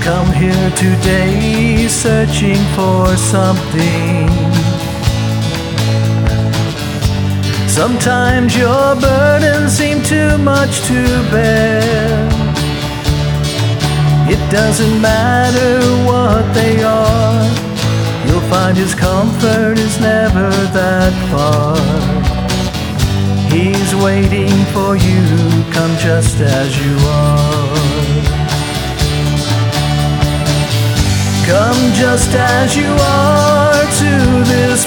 come here today searching for something. Sometimes your burdens seem too much to bear. It doesn't matter what they are, you'll find His comfort is never that far. He's waiting for you, come just as you are. Come just as you are to this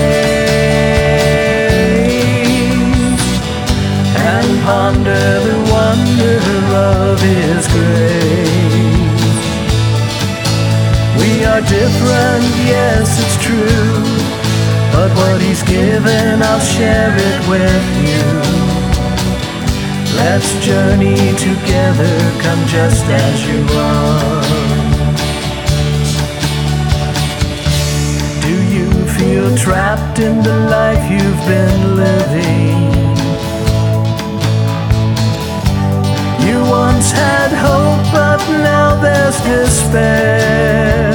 place and ponder the wonder of His grace. We are different, yes, it's true, but what He's given, I'll share it with you. Let's journey together, come just as you are. Do you feel trapped in the life you've been living? You once had hope, but now there's despair.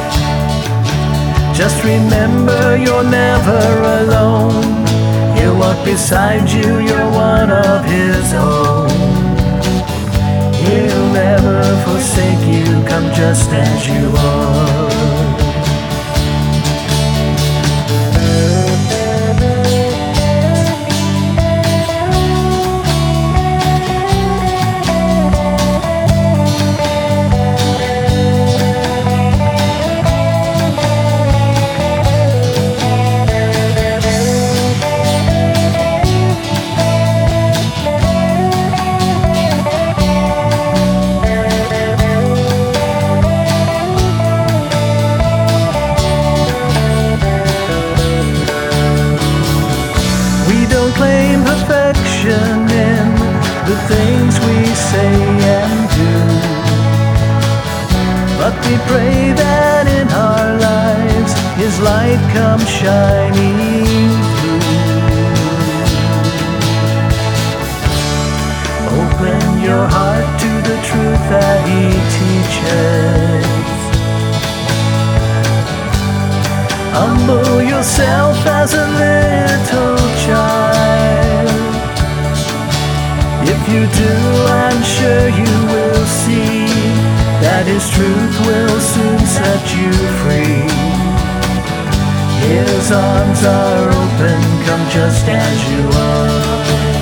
Just remember you're never alone. He'll walk beside you, you're one of His own. He'll never forsake you, come just as you are. Claim perfection in the things we say and do, but we pray that in our lives His light comes shining through. Open your heart to the truth that He teaches. Humble yourself as a little child. If you do, I'm sure you will see that His truth will soon set you free. His arms are open, come just as you are.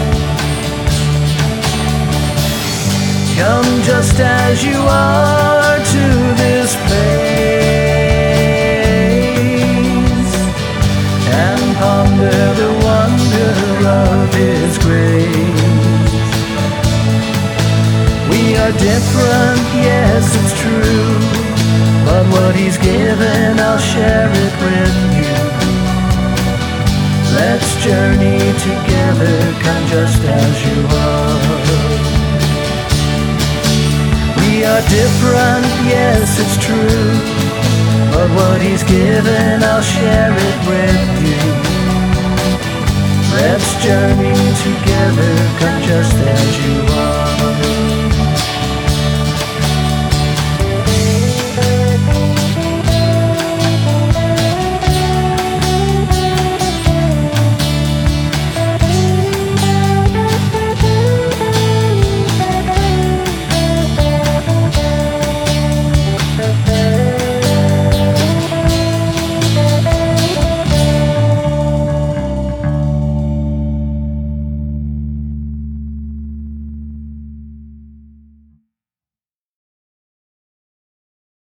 Come just as you are to this place and ponder the wonder of His grace. We are different, yes, it's true, but what He's given, I'll share it with you. Let's journey together, come just as you are. We are different, yes, it's true, but what He's given, I'll share it with you. Let's journey together, come just as you are.